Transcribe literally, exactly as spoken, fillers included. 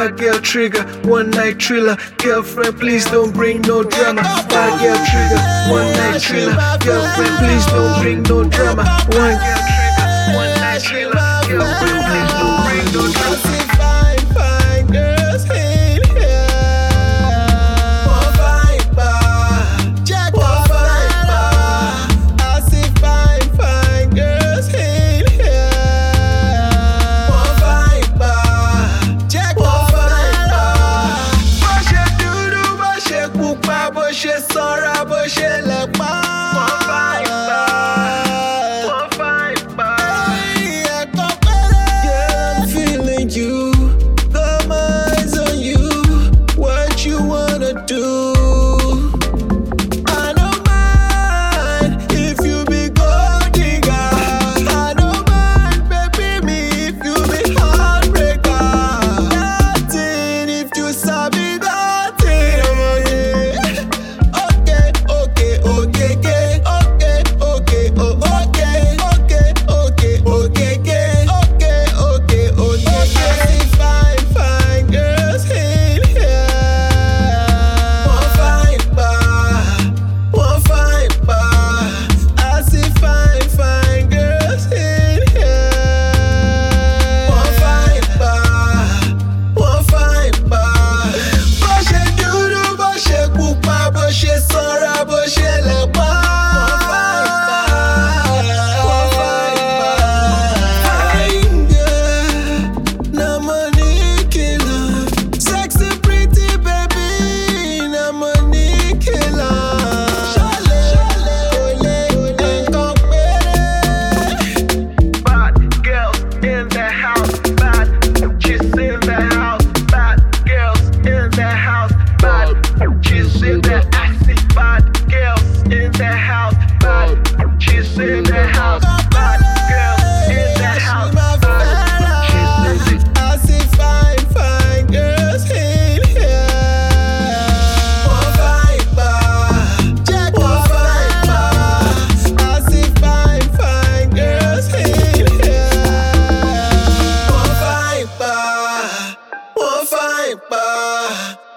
Bad girl trigger, one night thriller. Girlfriend, please don't bring no drama. Bad girl trigger, one night thriller. Girlfriend, please don't bring no drama. One girl trigger, one night thriller. Girlfriend, please don't bring no drama. Fine, fine girls in here. One fine bar, Jack one fine bar. I see fine, fine girls in here. One fine bar, Jack one fine bar. Bó ṣe dúdú, bó ṣe pupa, bó ṣe sanra, bó ṣe lẹ́pa. One fine bar, one fine bar. Hey, ẹ̀kọ́ pẹ́rẹ́. Yeah, I'm feeling you. Got my eyes on you. What you wanna do? I don't mind if you be gold digger. I don't mind, baby, me if you be heartbreaker. Nothing if you sabi nothing. Oh, yeah. Okay, okay, okay, okay, okay, okay, oh, okay, okay, okay, okay, okay, okay, okay, okay. I see fine, fine girls in here. One fine bar, one fine bar. I see fine, fine girls in here. One fine bar, one fine bar. Bó ṣe dúdú, bó ṣe pupa, bó ṣe sanra, bó ṣe lẹ́pa. One fine bar, fine girl. Na money killer. Sexy pretty baby, na money killer. Ṣọlẹ̀, olè, nǹkan péré. Bad girls in the house, bad chicks in the house, bad girls in the house, bad chicks in the acid, bad girls in the house, bad chicks in the house, bad girls in the house, bad chicks in the I see fine, fine girls in here. One fine bar, Jack one fine bar. I see fine, fine girls in here. One fine bar, one fine bar.